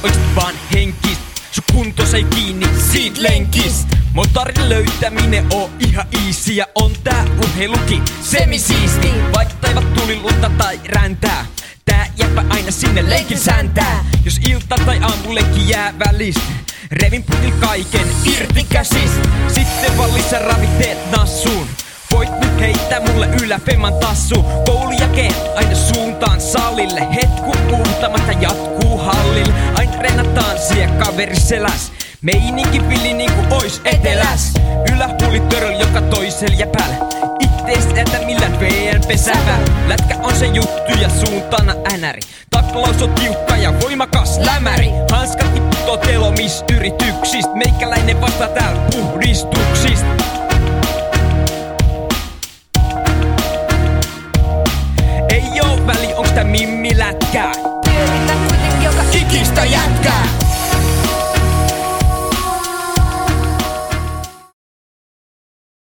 oikst vaan henkis. Sun kuntos ei kiinni siitä lenkist. Motorin löytäminen oo ihan easy ja on tää urheilukin semisiisti. Vaikka taivat tuli lunta tai räntää, tää jäppä aina sinne leikin säntää. Jos ilta tai aamulenkki jää välistä, revin putil kaiken irti käsistä. Sitten vaan lisää ravitteet nassuun. Voit nyt heittää mulle yläfemman tassu. Koulu jälkeen aina suuntaan salille. Hetku puhtamatta jatkuu hallille. Aina treenataan siellä kaveri seläs. Meininki villi niinku ois eteläs. Ylähuuli töröl joka toisel jäpäl. Ittees jätä millään VN pesävä. Lätkä on se juttu ja suuntana änäri. Taklaus on tiukka ja voimakas lämäri. Hanskat tipputoo telomisyrityksist. Meikäläinen vastaa täällä puhdistuksist. Ei oo väli onks tää mimmilätkää.